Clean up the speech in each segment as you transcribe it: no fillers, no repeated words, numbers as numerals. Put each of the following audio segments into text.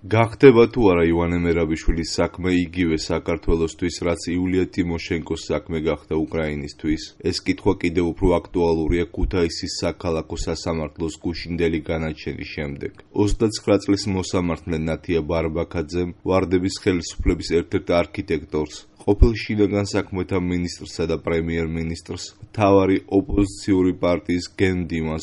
გახდება თუ არა ივანე მერაბიშვილის საქმე იგივე საქართველოსთვის, რაც იულია ტიმოშენკოს საქმე გახდა უკრაინისთვის? ეს კითხვა კიდევ უფრო აქტუალურია ქუთაისის საქალაქო სასამართლოს გუშინდელი განაჩენის შემდეგ. 29 წლის მოსამართლე ნათია ბარბაქაძემ ვარდების ხელისუფლების ერთ-ერთ არქიტექტორს, ყოფილ შინაგან საქმეთა მინისტრსა და პრემიერ-მინისტრს, მთავარი ოპოზიციური პარტიის გენდიმას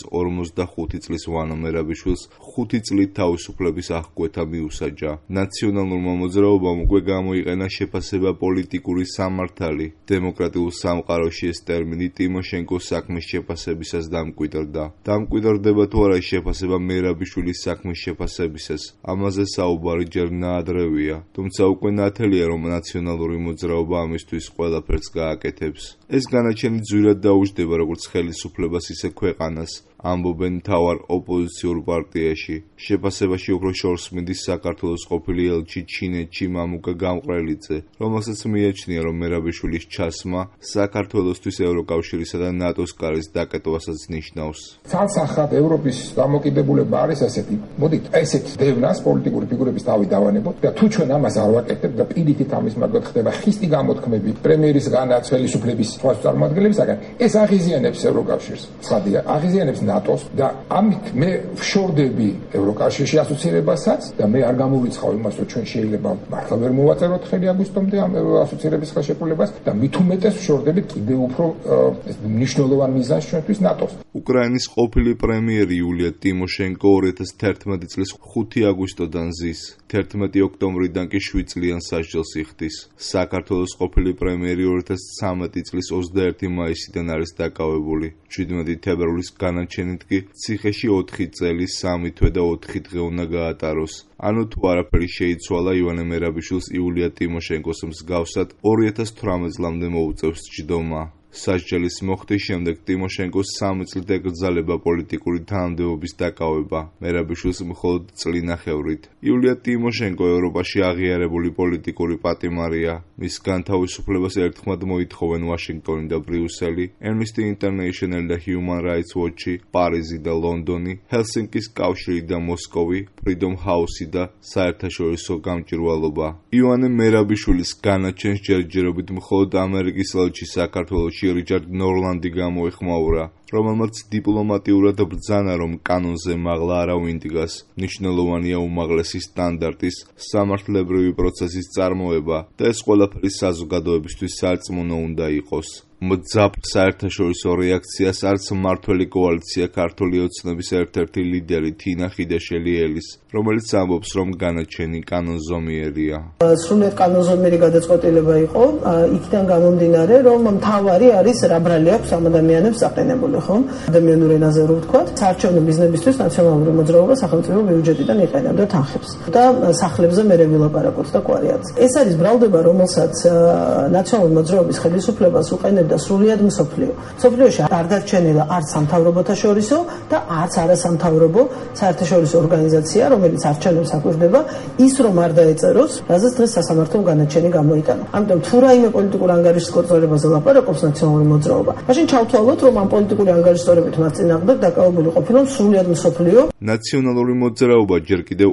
45 წლის ვანო მერაბიშვილს 5 წლით თავისუფლების აღკვეთა მიუსაჯა. ნაციონალურმა მოძრაობამ უკვე გამოიყენა შეფასება პოლიტიკური სამართალი. დემოკრატიულ სამყაროში ეს ტერმინი ტიმოშენკოს საქმის შეფასებისას დამკვიდრდა. დამკვიდრდება თუ არა შეფასება მერაბიშვილის საქმის შეფასებისას, ამაზე საუბარი ჯერ ნაადრევია, თუმცა უკვე ნათელია, რომ ნაციონალური მოძრაობა ამისთვის ყველაფერს გააკეთებს. ეს განაჩენი ძვირად დაუჯდება როგორც ხელისუფლებას, ისე ქვეყანას, ამბობენ მთავარ ოპოზიციურ პარტიაში. შეფასებაში უფრო შორს მიდის საქართველოს ყოფილი ელჩი ჩინეთში მამუკა გამყრელიძე, რომელსაც მიაჩნია, რომ მერაბიშვილის ჩასმა საქართველოსთვის ევროკავშირისა და ნატოს კარის დაკეტვასაც ნიშნავს. ცალსახად ევროპის დამოკიდებულება არის ასეთი. მოდით ესეთ დევნას პოლიტიკური ფიგურების თავი დავანებოთ და თუ ჩვენ ამას არ ვაკეთებთ და პირიქით ამის მაგათ ხდება ხისტი გამოთქმები პრემიერისგანაც ხელისუფლების სხვა წარმომადგენლებისაგან, ეს აღიზიანებს ევროკავშირს. ცხადია, აღიზიანებს ნატოს და ამით მე ვშორდები ევროკავშირში ასოცირებასაც და მე არ გამოვიცხავ იმას, რომ ჩვენ შეიძლება მართლა ვერ მოვაწეროთ ხელი აგვისტომდე ამ ასოცირების ხელშეკრულებას და მით უმეტეს ვშორდები კიდევ უფრო მნიშვნელოვან მიზანს ჩვენთვის ნატოს. უკრაინის ყოფილი პრემიერი იულია ტიმოშენკო 2011 წლის 5 აგვისტოდან ზის, 11 ოქტომბრიდან კი 7 წლიან სასჯელს იხდის. საქართველოს ყოფილი პრემიერი 2013 წლის 21 მაისიდან არის დაკავებული. 17 თებერვლის განაჩენით კი ციხეში 4 წელი, 3 თვე და 4 დღე უნდა გაატაროს. ანუ თუ არაფერი შეიცვალა, ივანე მერაბიშვილს იულია ტიმოშენკოს მსგავსად 2018 წლამდე მოუწევს ჯდომა. სასჯელის მოხდის შემდეგ ტიმოშენკოს 3 წლით ეკრძალება პოლიტიკური თანამდებობის დაკავება, მერაბიშვილს მხოლოდ წლინახევრით. იულია ტიმოშენკო ევროპაში აღიარებული პოლიტიკური პატიმარია. მის განთავისუფლებას ერთხმად მოითხოვენ ვაშინგტონი და ბრიუსელი, Amnesty International და Human Rights Watch-ი, პარიზი და ლონდონი, ჰელსინკის კავშირი და მოსკოვი, Freedom House-ი და საერთაშორისო გამჭვირვალობა. ივანე მერაბიშვილის განაჩენს ჯერჯერობით მხოლოდ ამერიკის ელჩი საქართველოში რიჩარდ ნორლანდი გამოეხმაურა, რომელმაც დიპლომატიურად ბრძანა, რომ კანონზე მაღლა არ ავინდგას. მნიშვნელოვანია უმაღლესი სტანდარტის, სამართლებრივი პროცესის წარმოება და ეს ყველაფერი საზოგადოებისთვის სარწმუნო უნდა იყოს. მძაფრ საერთაშორისო რეაქციას არც მმართველი კოალიცია ქართული ოცნების ერთ-ერთი ლიდერი თინა ხიდაშელი-ელის, რომელიც ამბობს, რომ განაჩენი კანონზომიერია. სრულიად კანონზომიერი გადაწყვეტილება იყო, იქიდან გამომდინარე, რომ მთავარი არის რა ბრალი აქვს ამ ადამიანებს საყენებული, ხო? ადამიანურ ენაზე რო ვთქვათ, საარჩევნო ბიზნესისთვის ნაციონალური მოძრაობა სახელმწიფო ბიუჯეტიდან იყენებდა თანხებს და სახლებზე მერე ვილაპარაკოთ და კვარიათს. ეს არის ბრალდება, რომელსაც ნაციონალური მოძრაობის ხელისუფლებას უყენებდა სრულიად მსოფლიო. მსოფლიოში არ დარჩენილა არც სამთავრობოთა შორისო და არც არასამთავრობო საერთაშორისო ორგანიზაცია, რომელიც არჩევნებს აკვირდება, ის რომ არ დაეწეროს, რაზეც დღეს სასამართლომ განაჩენი გამოიტანა. ამიტომ თუ რაიმე პოლიტიკურ ანგარიშსწორებაზე ლაპარაკობს ნაციონალური მოძრაობა, მაშინ ჩავთვალოთ, რომ ამ პოლიტიკური ანგარიშსწორებით მას წინააღმდეგ დაკავებული ყოფილა სრულიად მსოფლიო. ნაციონალური მოძრაობა ჯერ კიდევ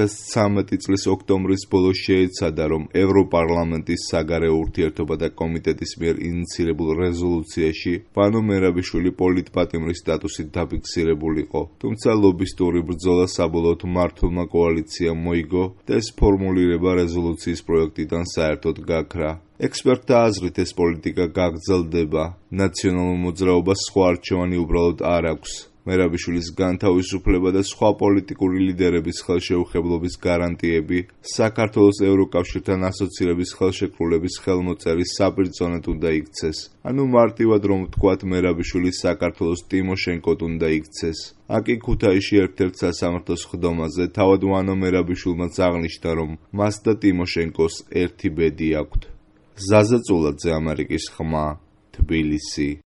2013 წლის ოქტომბრის ბოლოს შეეცადა, რომ ევროპარლამენტის საგარეო ურთიერთობათა კომიტეტის მიერ ინიცირებულ რეზოლუციაში ვანო მერაბიშვილი პოლიტპატიმრის სტატუსით დაფიქსირებულიყო. თუმცა ლობისტური ბრძოლა საბოლოოდ მმართველმა კოალიციამ მოიგო და ეს ფორმულირება რეზოლუციის პროექტიდან საერთოდ გაქრა. ექსპერტთა აზრით ეს პოლიტიკა გაგრძელდება. ნაციონალურ მოძრაობას სხვა არჩევანი უბრალოდ არ აქვს. მერაბიშვილის განთავისუფლება და სხვა პოლიტიკური ლიდერების ხელშეუხებლობის გარანტიები საქართველოს ევროკავშირთან ასოცირების ხელშეკრულების ხელმოწერის საპირწონედ უნდა იქცეს. ანუ მარტივად რომ ვთქვათ, მერაბიშვილის საქართველოს ტიმოშენკოდ უნდა იქცეს. აკი ქუთაისში ერთ-ერთ სასამართლოს ხდომაზე თავად ვანო მერაბიშვილმაც აღნიშნა, რომ მას და ტიმოშენკოს ერთი ბედი აქვთ. ზაზა წულაძე, ამერიკის ხმა, თბილისი.